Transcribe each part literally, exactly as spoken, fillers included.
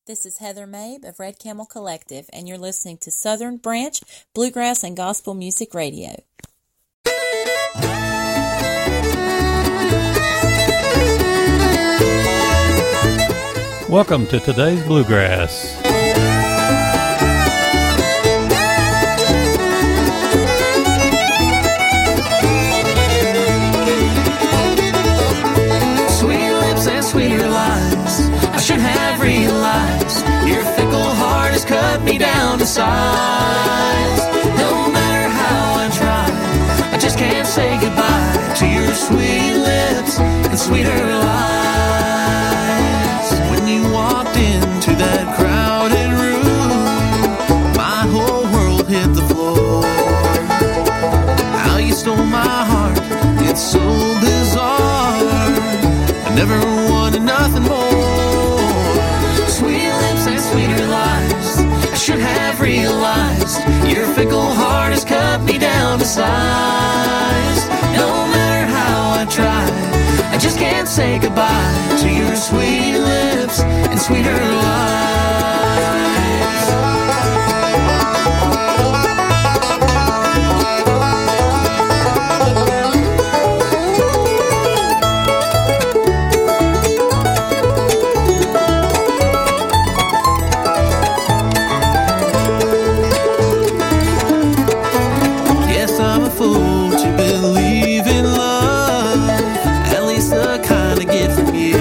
This is Heather Mabe of Red Camel Collective, and you're listening to Southern Branch Bluegrass and Gospel Music Radio. Welcome to today's Bluegrass. Sweet lips and sweeter lies, I should have realized your fickle heart has cut me down to size. No matter how I try, I just can't say goodbye to your sweet lips and sweeter lies. When you walked into that crowded room, my whole world hit the floor. How you stole my heart, it's so bizarre. I never wanted nothing more. Sweet lips and sweeter lies, I should have realized your fickle heart has cut me down to size. No matter how I try, I just can't say goodbye to your sweet lips and sweeter lies. Fool to believe in love, at least the kind I get from you.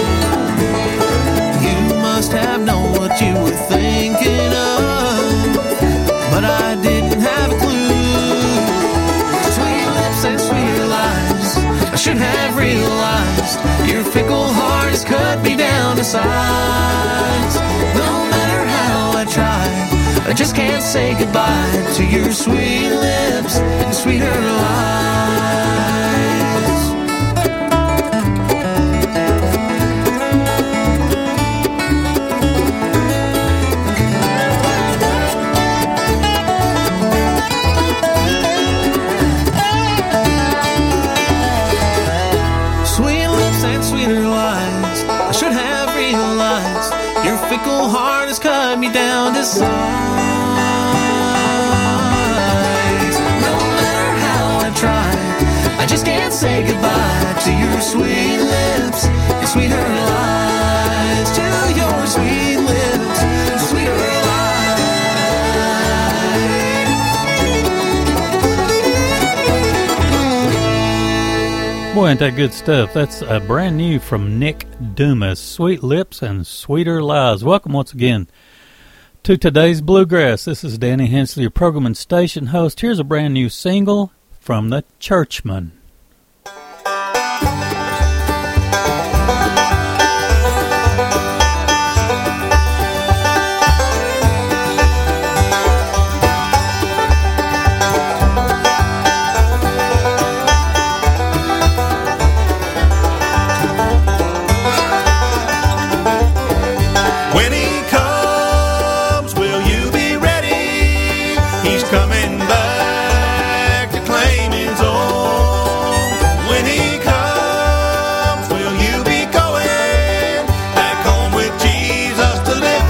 You must have known what you were thinking of, but I didn't have a clue. Sweet lips and sweeter lies, I should have realized your fickle heart has cut me down to size. No matter how I try, I just can't say goodbye to your sweet lips and sweeter lies. Sweet lips and sweeter lies, I should have realized your fickle heart has cut me down to size. I just can't say goodbye to your sweet lips and sweeter lies. To your sweet lips and sweeter lies. Boy, ain't that good stuff. That's uh, brand new from Nick Dumas, Sweet Lips and Sweeter Lies. Welcome once again to today's Bluegrass. This is Danny Hensley, your program and station host. Here's a brand new single from the Churchmen. When he comes, will you be ready? He's coming back to claim his own. When he comes, will you be going back home with Jesus to live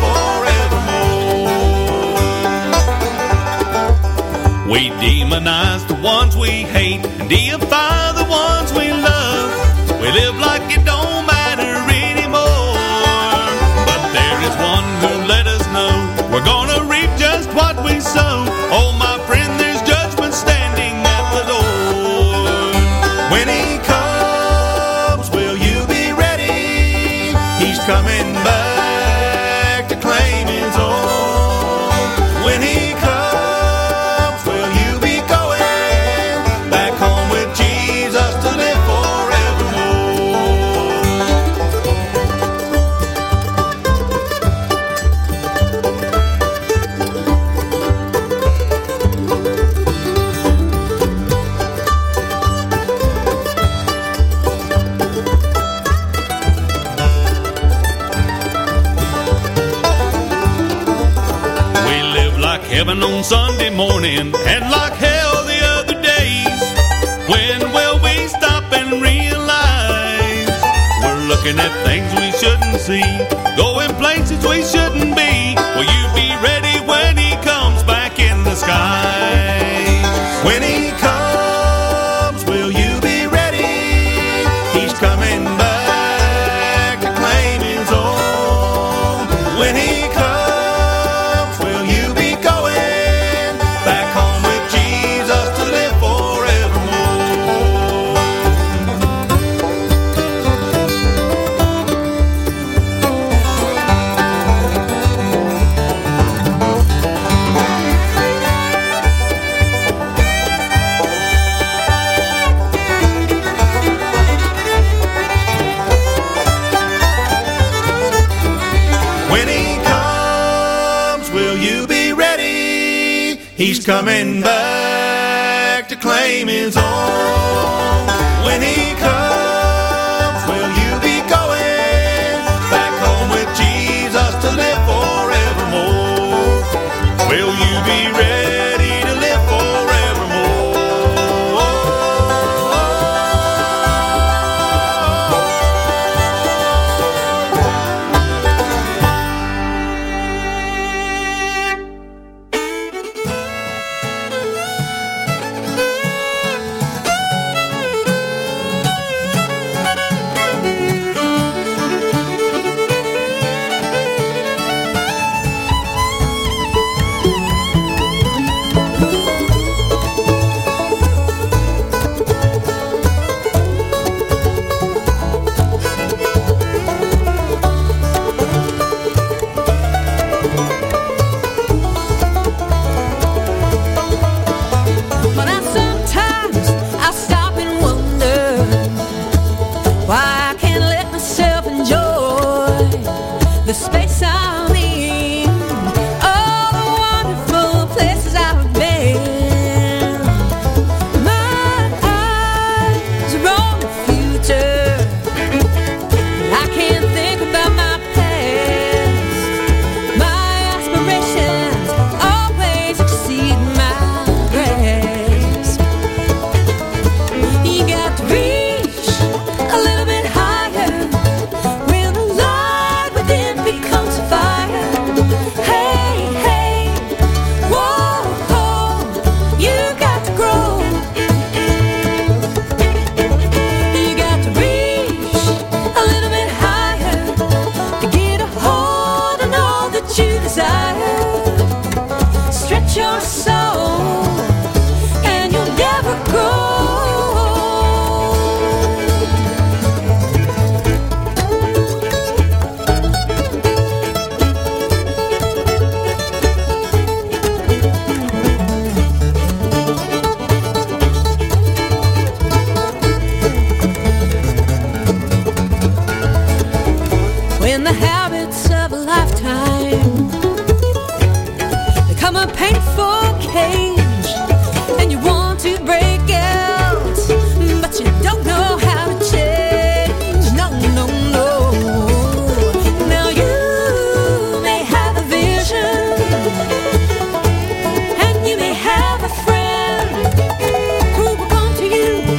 forevermore? We demonize the ones we hate and deify the ones we love. We live like it don't matter anymore. But there is one who let us know we're gonna reap just what we sow. Oh, my friend, there's judgment standing at the door. When he comes, will you be ready? He's coming back to claim his own. When he comes, will you be going back home with Jesus to live heaven on Sunday morning and like hell the other days. When will we stop and realize we're looking looking at things we shouldn't see, going places we shouldn't be. Will you be ready when he comes back in the sky? When he comes, will you be ready? He's coming back to claim his own. When he comes, will you be going back home with Jesus to live He's coming back to claim his own. When he comes, will you be going back home with Jesus to live forevermore? Will you be ready to live forevermore?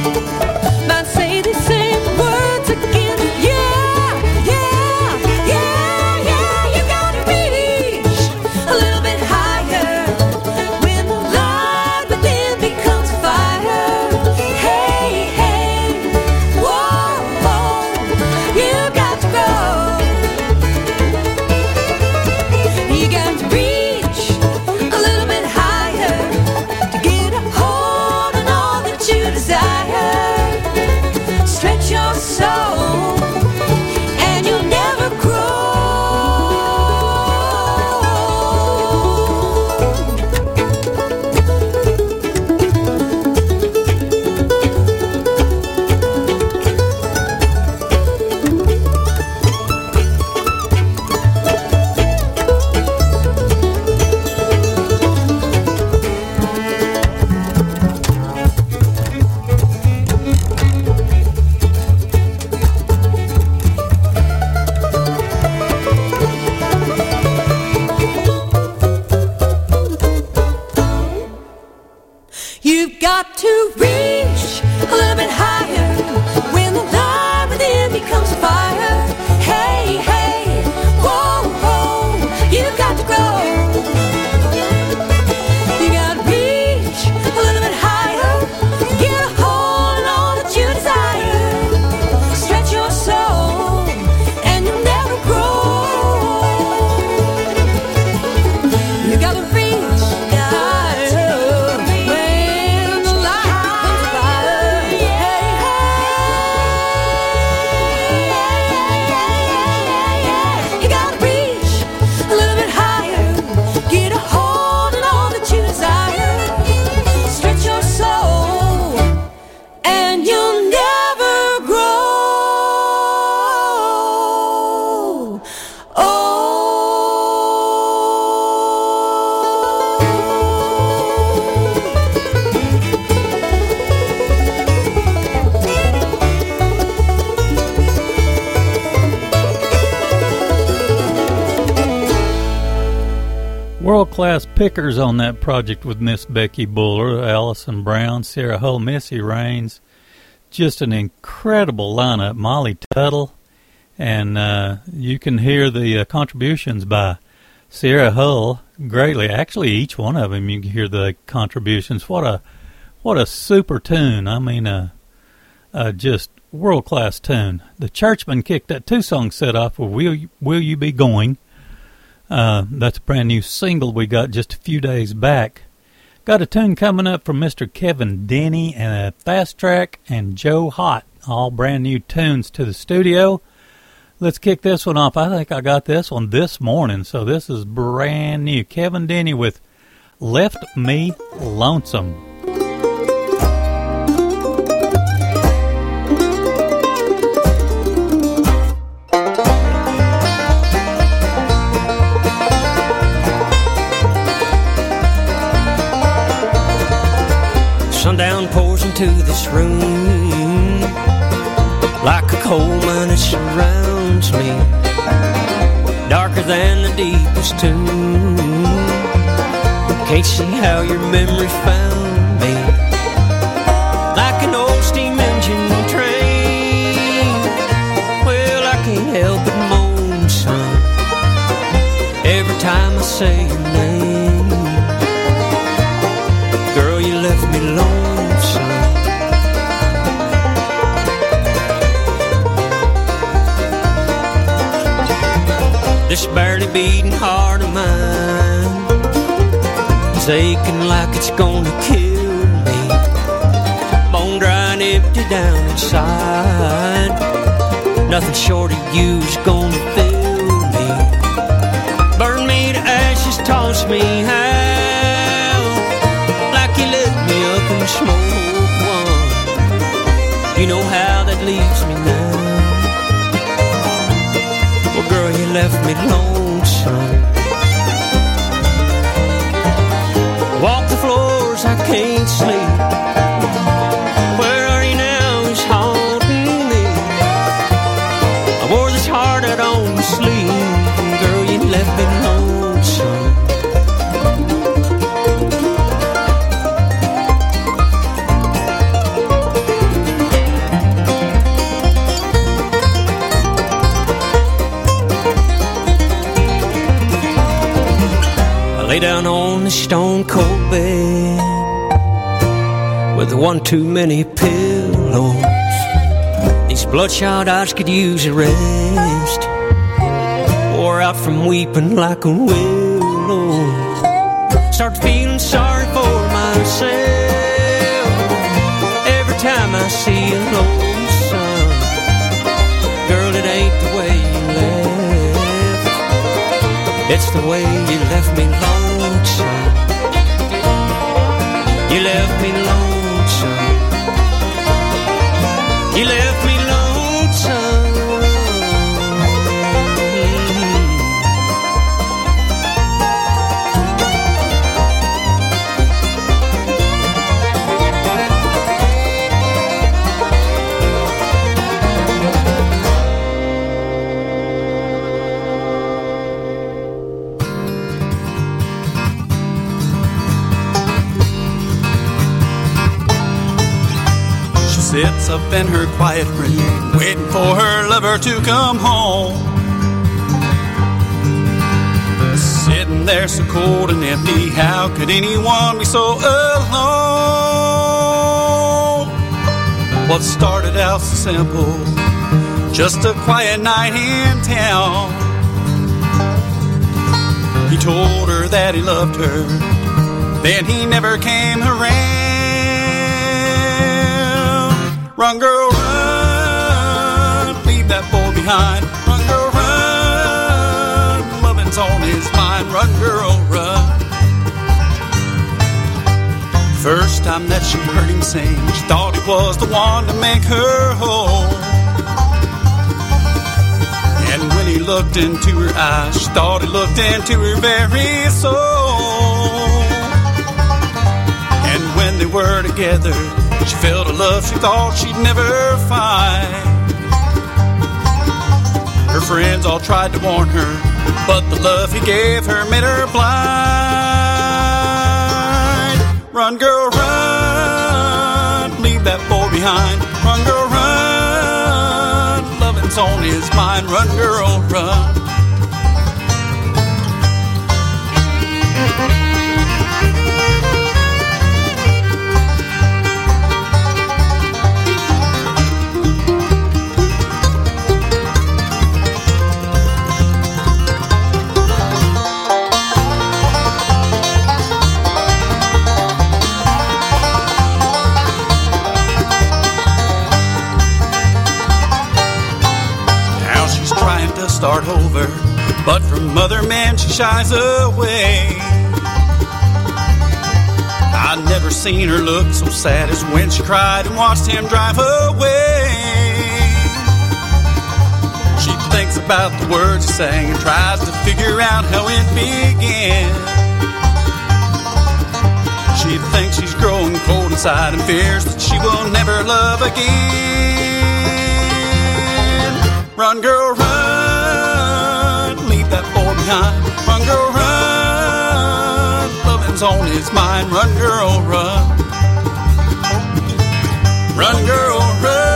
Say the same words again. Yeah, yeah, yeah. World-class pickers on that project with Miss Becky Buller, Allison Brown, Sarah Hull, Missy Raines. Just an incredible lineup. Molly Tuttle. And uh, you can hear the uh, contributions by Sarah Hull greatly. Actually, each one of them, you can hear the contributions. What a what a super tune. I mean, uh, uh, just world-class tune. The Churchmen kicked that two-song set off with Will You, Will You Be Going? Uh, that's a brand new single we got just a few days back. Got a tune coming up from Mister Kevin Denny and a Fast Track and Joe Hott. All brand new tunes to the studio. Let's kick this one off. I think I got this one this morning, so this is brand new. Kevin Denny with Left Me Lonesome. Sundown pours into this room like a coal mine, it surrounds me, darker than the deepest tomb. Can't see how your memory found me, like an old steam engine train. Well, I can't help but moan, son, every time I say your name. Girl, you left me lonesome. This barely beating heart of mine is aching like it's gonna kill me. Bone dry and empty down inside. Nothing short of you's gonna fill me. Burn me to ashes, toss me out, like you lit me up in smoke one. You know how that leaves me now. Well, girl, you left me lonesome. Walk the floors, I can't sleep. Where are you now is haunting me. I wore this heart out on the sleeve. Girl, you left me lonesome. Lay down on the stone cold bed with one too many pillows. These bloodshot eyes could use a rest. Wore out from weeping like a willow. Start feeling sorry for myself every time I see a lonesome. Girl, it ain't the way you left, it's the way you left me lonesome. You left me lonesome. You left me lonesome. Sits up in her quiet room, waiting for her lover to come home. Sitting there so cold and empty, how could anyone be so alone? What started out so simple, just a quiet night in town. He told her that he loved her, then he never came around. Run, girl, run, leave that boy behind. Run, girl, run, loving's on his mind. Run, girl, run. First time that she heard him sing, she thought he was the one to make her whole. And when he looked into her eyes, she thought he looked into her very soul. And when they were together, she felt a love she thought she'd never find. Her friends all tried to warn her, but the love he gave her made her blind. Run, girl, run, leave that boy behind. Run, girl, run, loving's on his mind. Run, girl, run. Start over, but from other men she shies away. I'd never seen her look so sad as when she cried and watched him drive away. She thinks about the words he sang and tries to figure out how it began. She thinks she's growing cold inside and fears that she will never love again. Run, girl, run, that boy behind. Run, girl, run, loving's on his mind. Run, girl, run. Run, girl, run.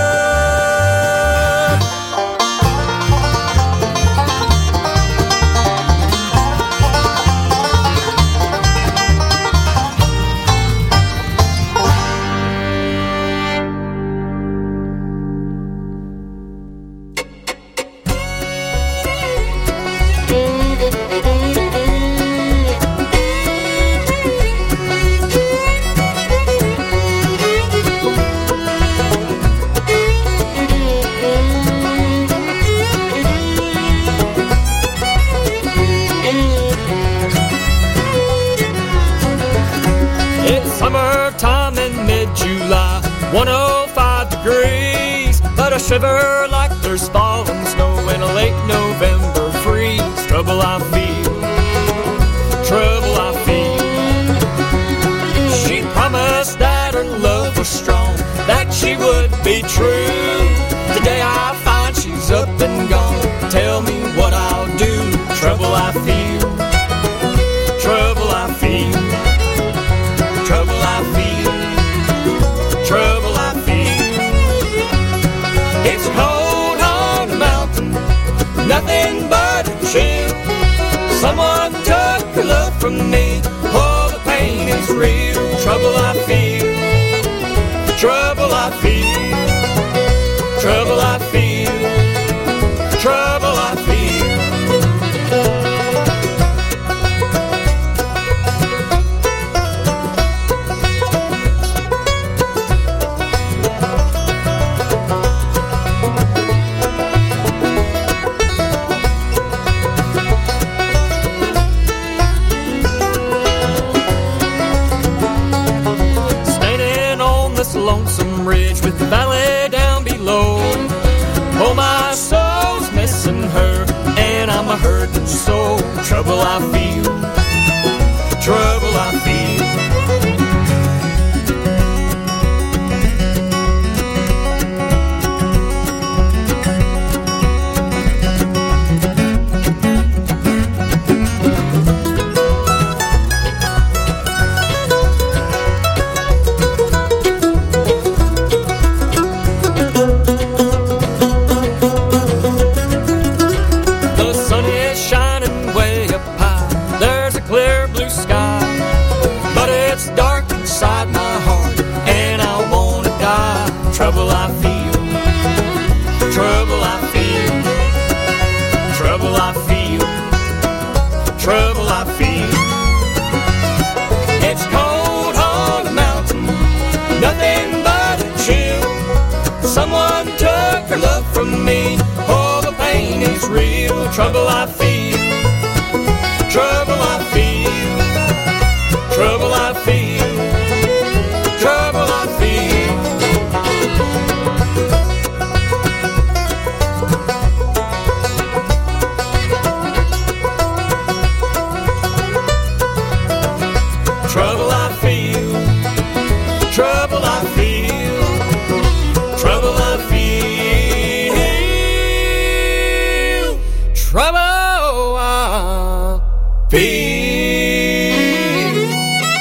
one oh five degrees, but I shiver like there's falling snow in a late November freeze. Trouble I feel, trouble I feel. She promised that her love was strong, that she would be true. Today I find she's up and gone. Tell me what I'll do. Trouble I feel, trouble I feel, trouble I feel, trouble I feel. It's cold on the mountain, nothing but a chill. Someone took her love from me. Oh, the pain is real. Trouble I feel, trouble I feel, trouble I feel, trouble I feel. Lonesome ridge with the valley down below. Oh, my soul's missing her, and I'm a hurting soul. Trouble I feel, trouble I feel. Trouble I feel, trouble I feel, trouble I feel, trouble I feel. It's cold on the mountain, nothing but a chill. Someone took her love from me. Oh, the pain is real. Trouble I feel, trouble I feel, trouble I feel, trouble I feel. Trouble I feel, trouble I feel, trouble I feel. feel.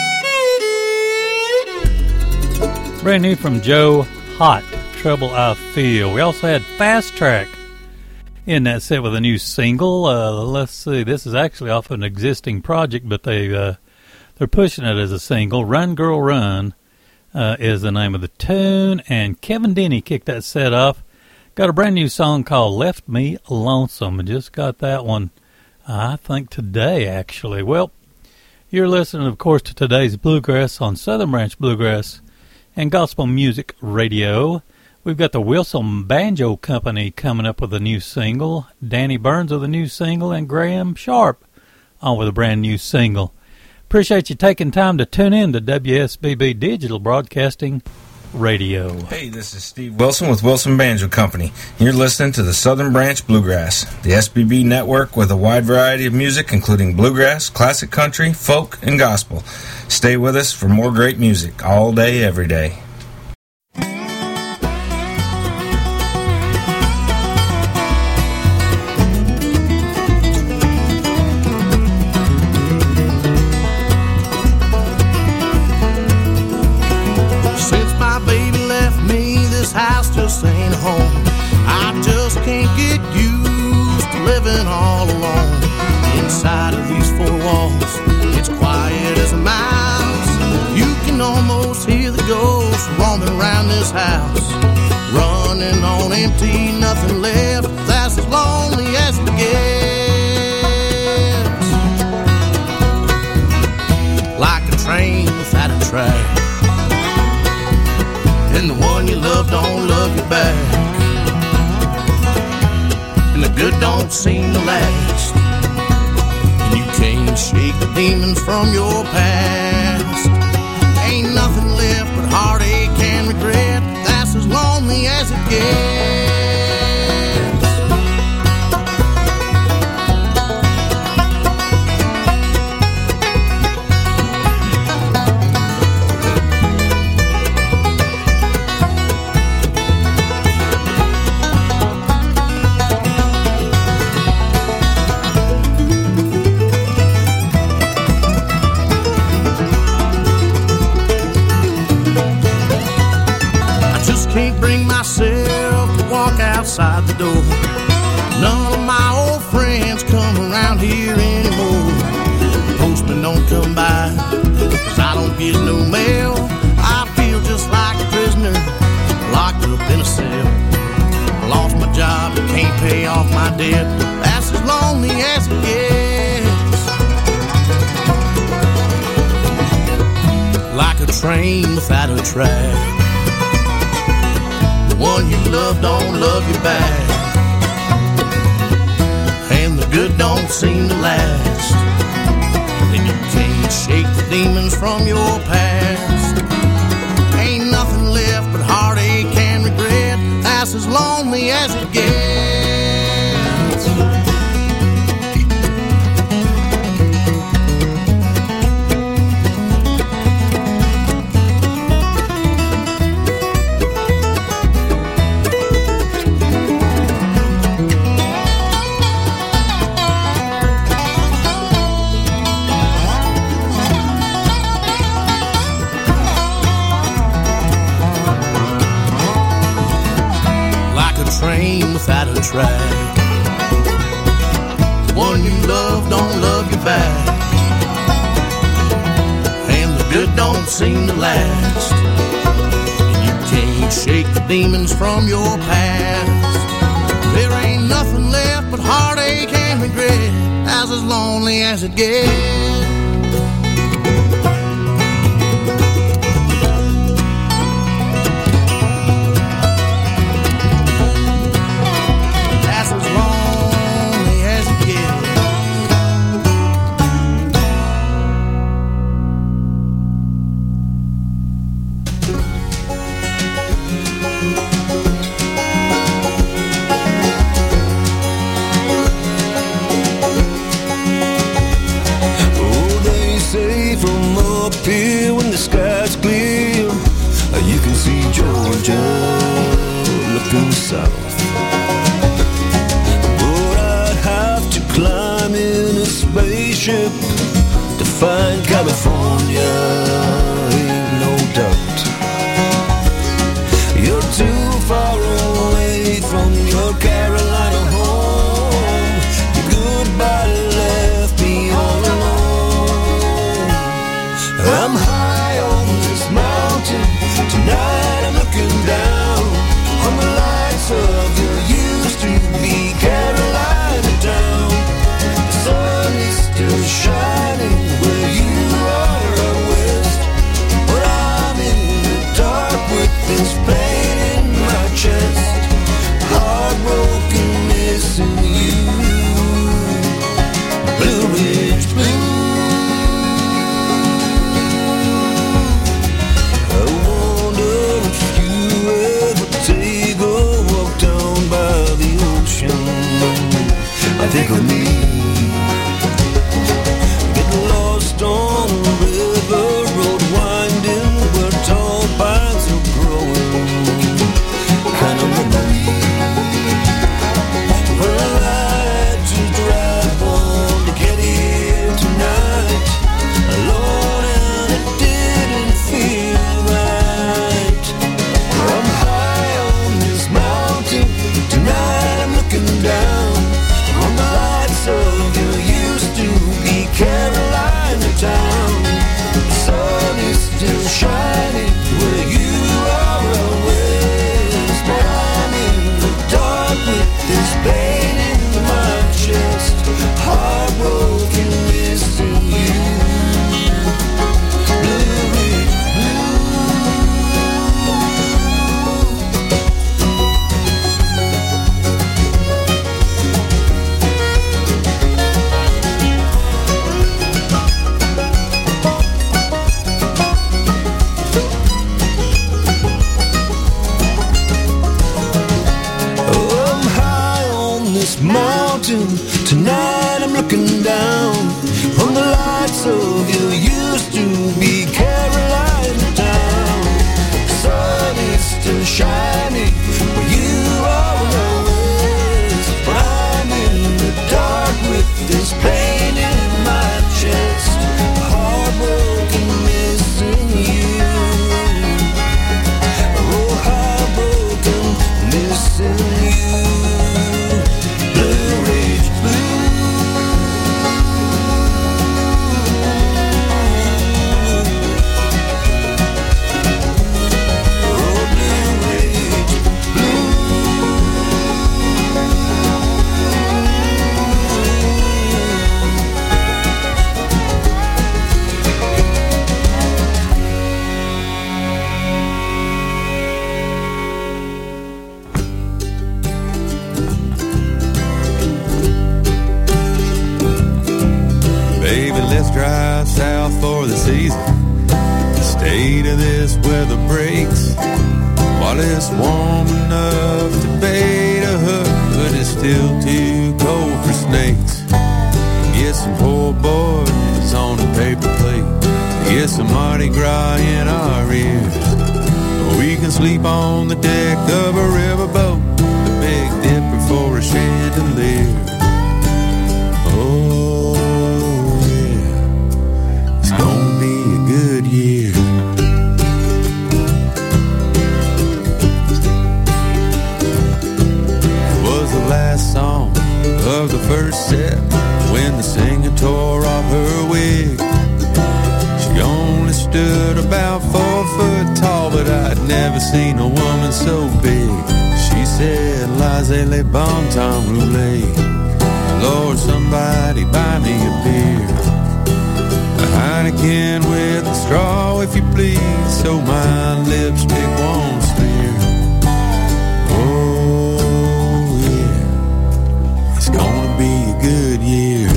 Brand new from Joe Hot, Trouble I Feel. We also had Fast Track in that set with a new single. Uh, let's see, this is actually off an existing project, but they, uh, they're pushing it as a single. Run Girl Run uh, is the name of the tune, and Kevin Denny kicked that set off. Got a brand new song called Left Me Lonesome. I just got that one, uh, I think, today, actually. Well, you're listening, of course, to today's Bluegrass on Southern Branch Bluegrass and Gospel Music Radio. We've got the Wilson Banjo Company coming up with a new single, Danny Burns with a new single, and Graham Sharp on with a brand new single. Appreciate you taking time to tune in to W S B B Digital Broadcasting Radio. Hey, this is Steve Wilson with Wilson Banjo Company. You're listening to the Southern Branch Bluegrass, the S B B network with a wide variety of music, including bluegrass, classic country, folk, and gospel. Stay with us for more great music all day, every day. Since my baby left me, this house just ain't home. I just can't get used to living all alone. Inside of these four walls, it's quiet as a mouse. You can almost hear the ghosts roaming around this house. Running on empty, nothing left, that's as lonely as it gets. Like a train without a track, and the one you love don't love you back, and the good don't seem to last. You can't shake the demons from your past. Ain't nothing left but heartache and regret, that's as lonely as it gets. Can't bring myself to walk outside the door. None of my old friends come around here anymore. Postman don't come by, cause I don't get no mail. I feel just like a prisoner, locked up in a cell. I lost my job, can't pay off my debt, that's as lonely as it gets. Like a train without a track, one you love don't love you back, and the good don't seem to last. And you can't shake the demons from your past. Ain't nothing left but heartache and regret, that's as lonely as it gets. Train without a track, the one you love don't love you back, and the good don't seem to last. And you can't shake the demons from your past. There ain't nothing left but heartache and regret, that's as lonely as it gets. Here when the sky's clear, you can see Georgia looking south. But I'd have to climb in a spaceship ship to find California, ain't no doubt. You're too far away from your Carolina home. Your goodbye left me all alone. I'm high on this mountain tonight. I'm looking down on the lights of your used to be Carolina town. The sun is still shining where you are out west, but I'm in the dark with this pain in my chest, heartbroken, missing you. Blue Ridge Blues. I wonder if you ever take a walk down by the ocean. I think of me, get lost on the river road winding where tall pines are growing. Kind of memory where I had to drive on to get here tonight, alone, and it didn't feel right. I'm high on this mountain tonight. I'm looking down on the lights of your used to be Carolina town. The sun is still shining where you are out west, but I'm in the dark with this pain in my chest, heartbroken, missing you. Blue Ridge I'm high on this mountain tonight. I'm looking down on the lights of your used to be Carolina town. The sun is still shining where you are out west, but I'm in the dark with this pain in my chest, heartbroken, missing you. Oh, heartbroken, missing you. Blue Ridge Oh, Blue Ridge Baby, let's drive south for the season. Stay to this weather breaks while it's warm enough to bait a hook, but it's still too cold for snakes. Get some poor boys on a paper plate. Get some Mardi Gras in our ears. We can sleep on the deck of a riverboat, the Big Dipper for a chandelier. Oh, yeah, it's gonna be a good year. It was the last song of the first set when the singer tore off her wig. She only stood about four foot tall, but I'd never seen a woman so big. She said, "Laissez-les bon temps rouler. Lord, somebody buy me a beer. A Heineken with a straw, if you please, so my lipstick won't smear." Oh, yeah, it's gonna be a good year.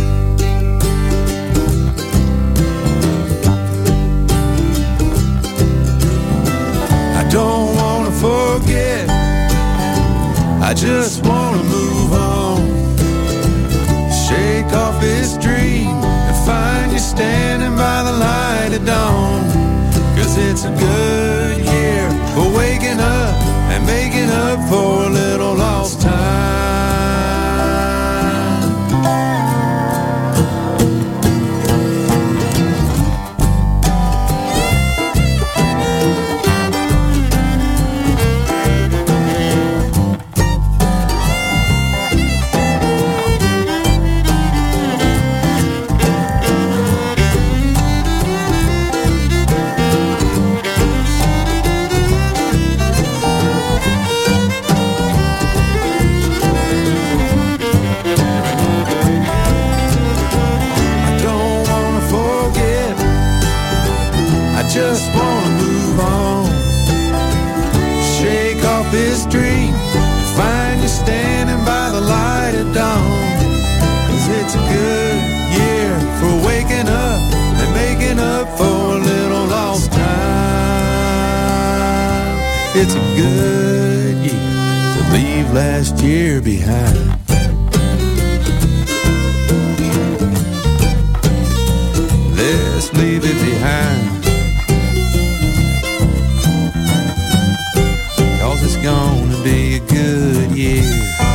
I don't wanna forget, I just wanna move on. Shake off this dream and find you standing by the light of dawn. Cause it's a good year for waking up and making up for a little lost time. It's a good year for waking up and making up for a little lost time. It's a good year to leave last year behind. Let's leave it behind, 'cause it's gonna be a good year.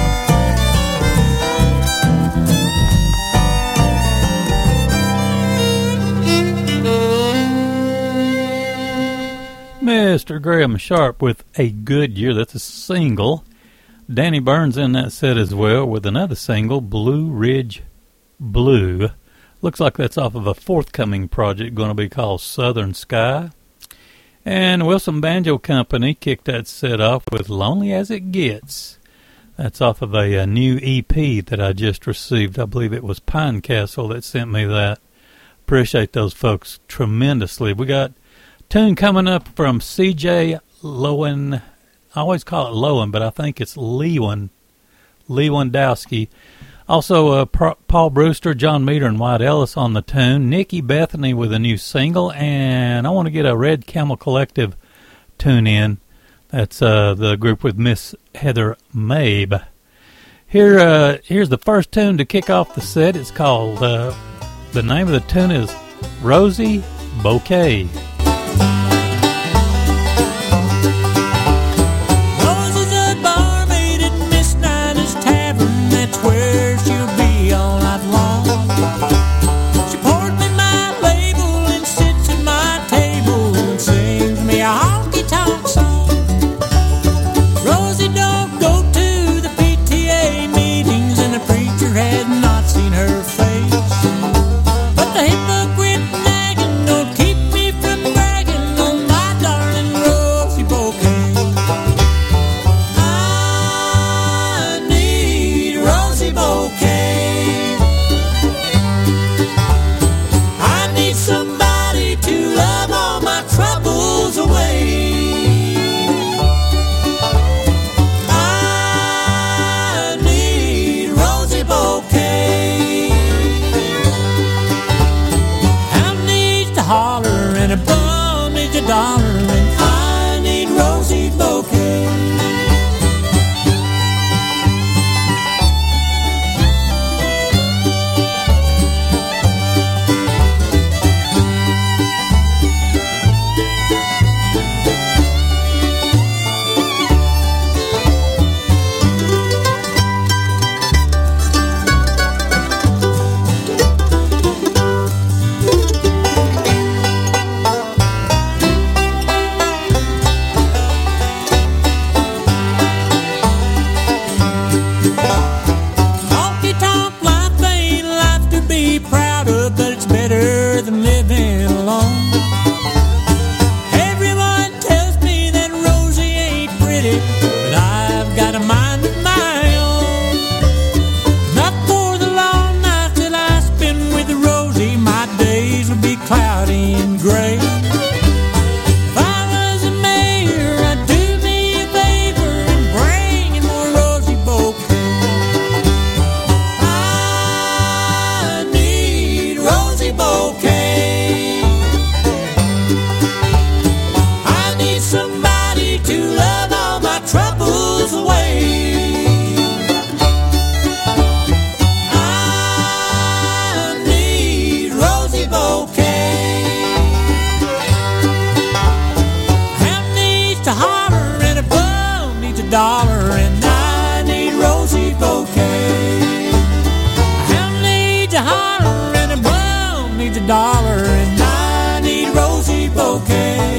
Mister Graham Sharp with A Good Year. That's a single. Danny Burns in that set as well with another single, Blue Ridge Blue. Looks like that's off of a forthcoming project going to be called Southern Sky. And Wilson Banjo Company kicked that set off with Lonely As It Gets. That's off of a, a new E P that I just received. I believe it was Pine Castle that sent me that. Appreciate those folks tremendously. We got a tune coming up from C J Lowen. I always call it Lowen, but I think it's Lewin. Lewandowski. Also, uh, P- Paul Brewster, John Meter, and White Ellis on the tune. Nikki Bethany with a new single. And I want to get a Red Camel Collective tune in. That's uh, the group with Miss Heather Mabe. Here, uh, here's the first tune to kick off the set. It's called, uh, the name of the tune is Rosie Bouquet. Rosie's a barmaid at Miss Nyla's Tavern. That's where she'll be all night long. She pours me my label and sits at my table and sings me a honky-tonk song. Rosie don't go to the P T A meetings, and the preacher had not seen her face. But the hypocrite nagging don't keep me from bragging on my darling Rosie Bouquet. I need Rosie Bouquet. I need somebody to love all my troubles away. I need Rosie Bouquet. Hound needs to holler and a bum needs a dollar, and I need Rosie Bouquet. Honky-tonk life ain't life to be proud of, but it's better than living alone. Everyone tells me that Rosie ain't pretty, but I've got a mind of my own. Not for the long nights that I spend with Rosie, my days will be cloudy and gray. If I was a mayor, I'd do me a favor and bring in more Rosie Bouquet. I need Rosie Bouquet. I need somebody to love all my troubles away. I need Rosie Bouquet. Hound needs to holler and a bum needs a dollar, and I need Rosie Bouquet. Hound needs a holler and a bum needs a dollar, and I need Rosie Bouquet.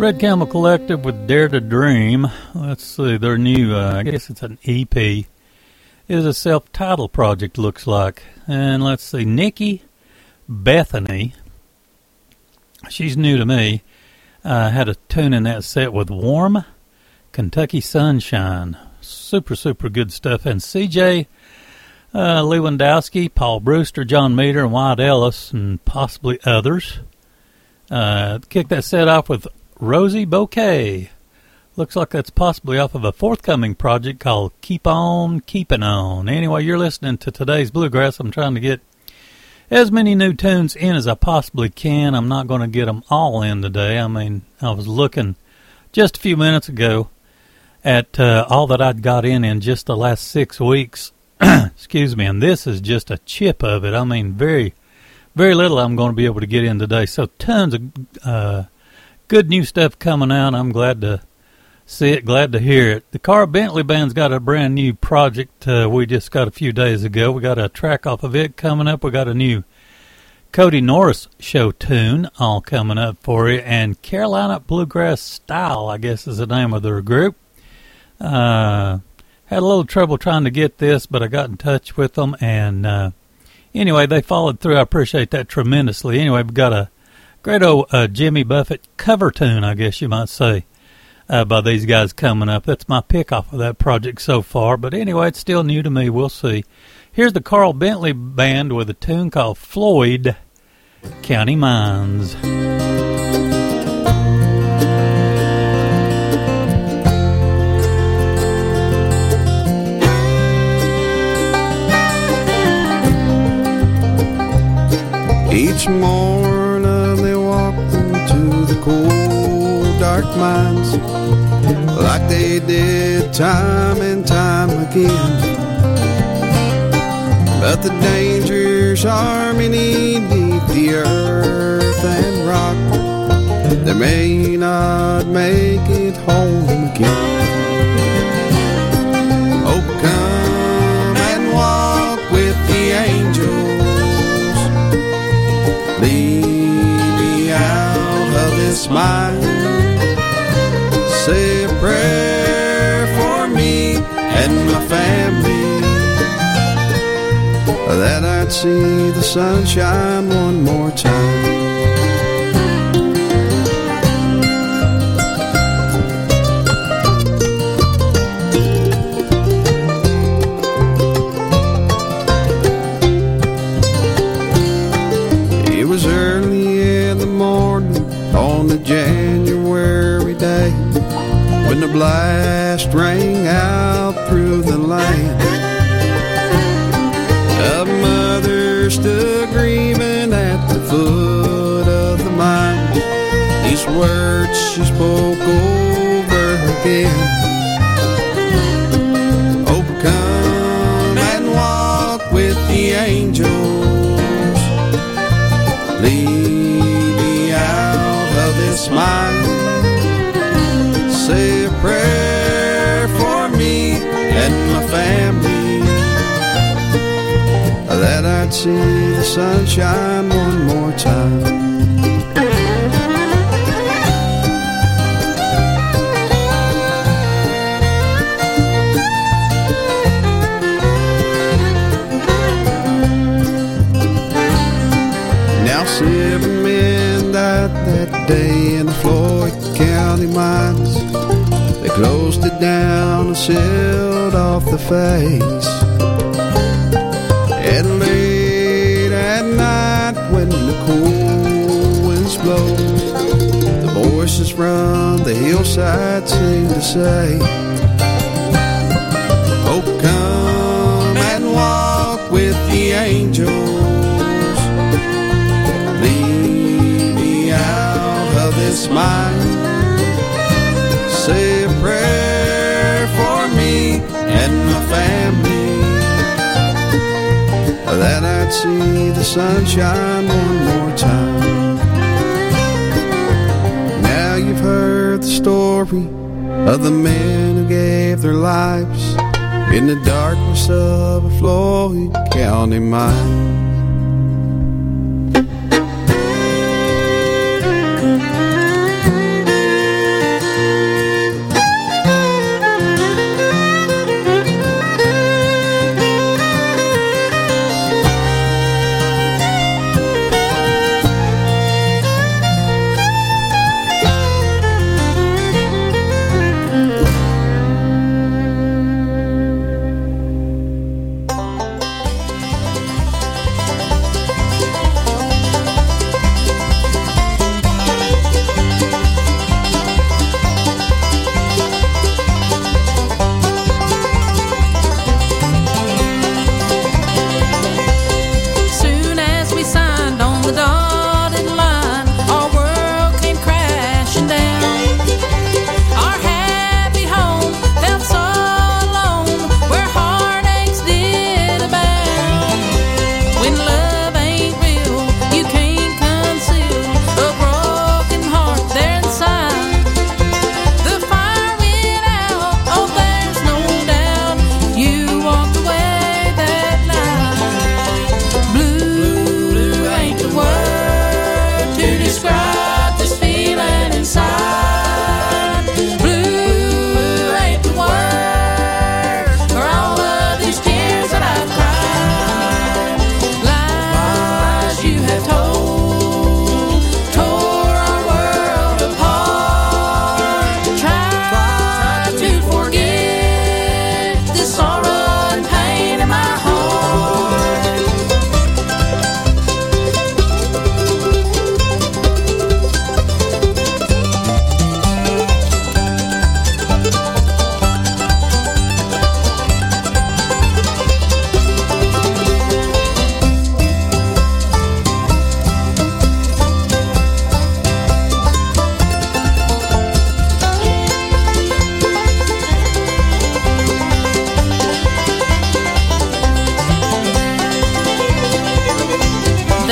Red Camel Collective with Dare to Dream. Let's see, their new, uh, I guess it's an E P. It is a self-titled project, looks like. And let's see, Nikki Bethany, she's new to me, uh, had a tune in that set with Warm Kentucky Sunshine. Super, super good stuff. And C J uh, Lewandowski, Paul Brewster, John Meter, and Wyatt Ellis, and possibly others. Uh, kick that set off with Rosie Bouquet. Looks like that's possibly off of a forthcoming project called Keep On Keepin' On. Anyway, you're listening to today's Bluegrass. I'm trying to get as many new tunes in as I possibly can. I'm not going to get them all in today. I mean, I was looking just a few minutes ago at uh, all that I'd got in in just the last six weeks. Excuse me, and this is just a chip of it. I mean, very, very little I'm going to be able to get in today. So tons of uh, good new stuff coming out. I'm glad to see it, glad to hear it. The Carl Bentley Band's got a brand new project uh, we just got a few days ago. We got a track off of it coming up. We got a new Cody Norris show tune all coming up for you. And Carolina Bluegrass Style, I guess is the name of their group. Uh, had a little trouble trying to get this, but I got in touch with them. And uh, anyway, they followed through. I appreciate that tremendously. Anyway, we've got a great old uh, Jimmy Buffett cover tune, I guess you might say. Uh, by these guys coming up. That's my pick off of that project so far. But anyway, it's still new to me. We'll see. Here's the Carl Bentley Band with a tune called Floyd County Mines. Each morning they walked into the cold dark mines like they did time and time again. But the dangers are beneath the earth and rock. They may not make it home again. Oh, come and walk with the angels. Lead me out of this mine. Say a prayer for me and my family, that I'd see the sunshine one more time. It was early in the morning on the January day when the blast rang out through the land. A mother stood grieving at the foot of the mine. These words she spoke over again. Oh, come and walk with the angels. Lead me out of this mine. Say a prayer for me and my family, that I'd see the sunshine one more time. Now seven men died that day in the Floyd County mines. They closed it down and sealed off the face. And late at night when the cold winds blow, the voices from the hillside seem to say, oh, come and walk with the angels. Lead me out of this mine. Say a prayer for me and my family, that I'd see the sunshine one more time. Now you've heard the story of the men who gave their lives in the darkness of a Floyd County mine.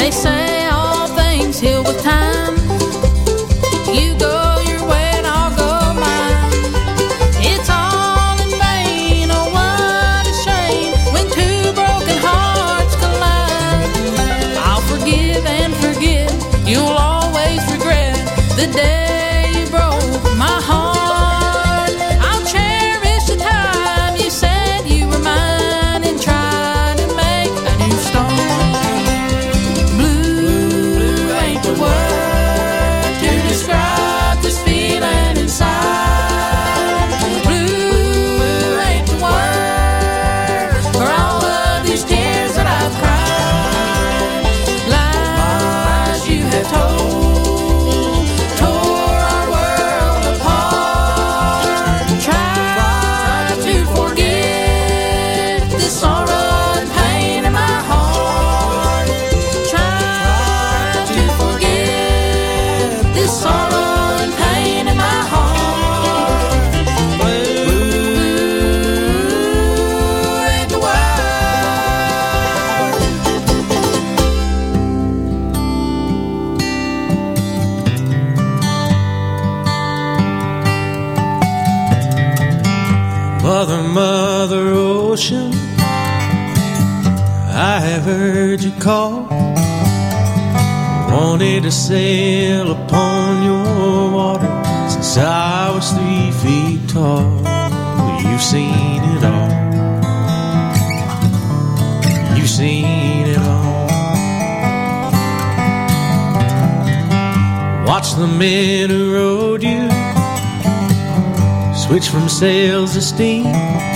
They say all things heal with time. You go your way and I'll go mine. It's all in vain, oh what a shame when two broken hearts collide. I'll forgive and forget, you'll always regret the day you broke my heart. I'll cherish the time you said you were mine and try to make a new start. Blue ain't the word to describe this feeling inside. Blue ain't the word for all of these tears that I've cried. Lies you have told tore our world apart. Try to forget this sorrow and pain in my heart. Try to forget this sorrow and pain in my heart. Blue ain't the word. Mother, Mother Ocean, I have heard you call. Wanted to sail upon your water since I was three feet tall. You've seen it all. You've seen it all. Watch the men who rowed you switch from sails to steam.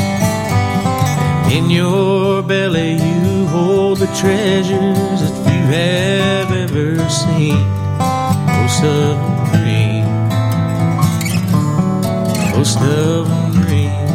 In your belly you hold the treasures that few have ever seen. Oh submarine, oh submarine.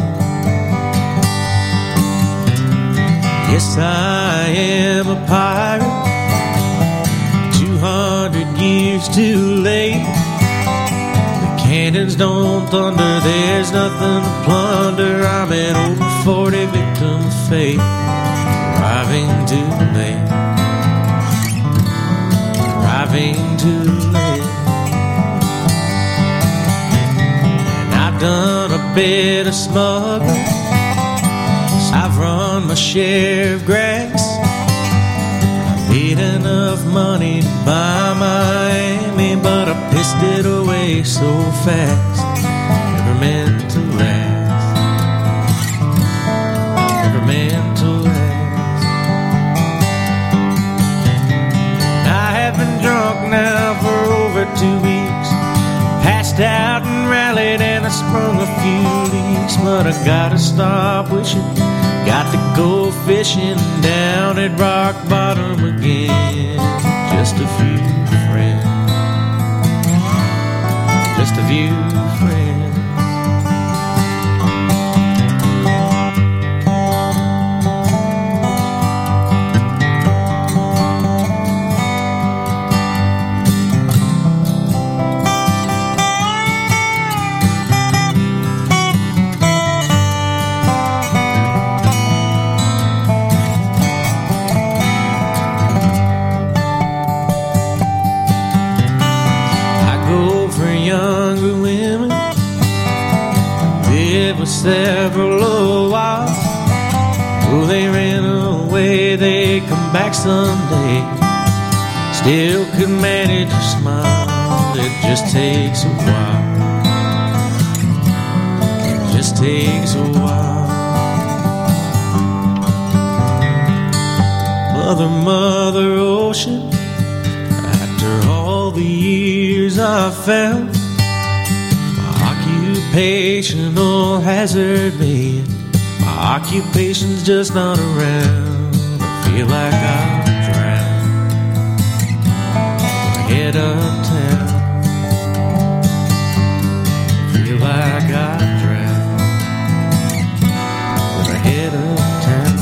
Yes, I am a pirate, two hundred years too late. Cannons don't thunder, there's nothing to plunder. I'm an over forty victim of fate, arriving too late, arriving too late. And I've done a bit of smuggling, I've run my share of grass. I made enough money to buy Miami, but I pissed it away so fast. Never meant to last, never meant to last. I have been drunk now for over two weeks, passed out and rallied and I sprung a few leaks. But I gotta stop wishing, got to go fishing down at rock bottom again. Just a few friends, just a few friends. Younger women, live with several a while. Oh, they ran away, they come back someday. Still could manage to smile, it just takes a while. It just takes a while. Mother, Mother Ocean, after all the years I found, occupational hazard man. My occupation's just not around. I feel like I'll drown. Head uptown. Feel like I'll drown. With a head uptown.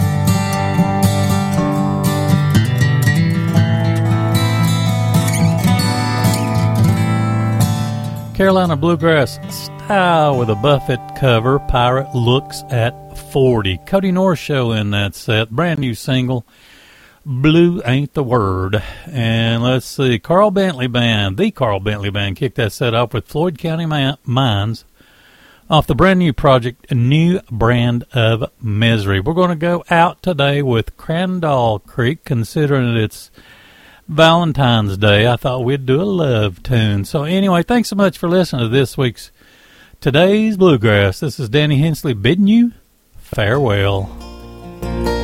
Carolina Bluegrass style with a Buffett cover, Pirate Looks at forty. Cody North Show in that set, brand new single. Blue Ain't the Word. And let's see, Carl Bentley Band, the Carl Bentley Band, kicked that set off with Floyd County Mines off the brand new project, A New Brand of Misery. We're going to go out today with Crandall Creek, considering it's Valentine's Day. I thought we'd do a love tune. So anyway, thanks so much for listening to this week's Today's Bluegrass. This is Danny Hensley bidding you farewell.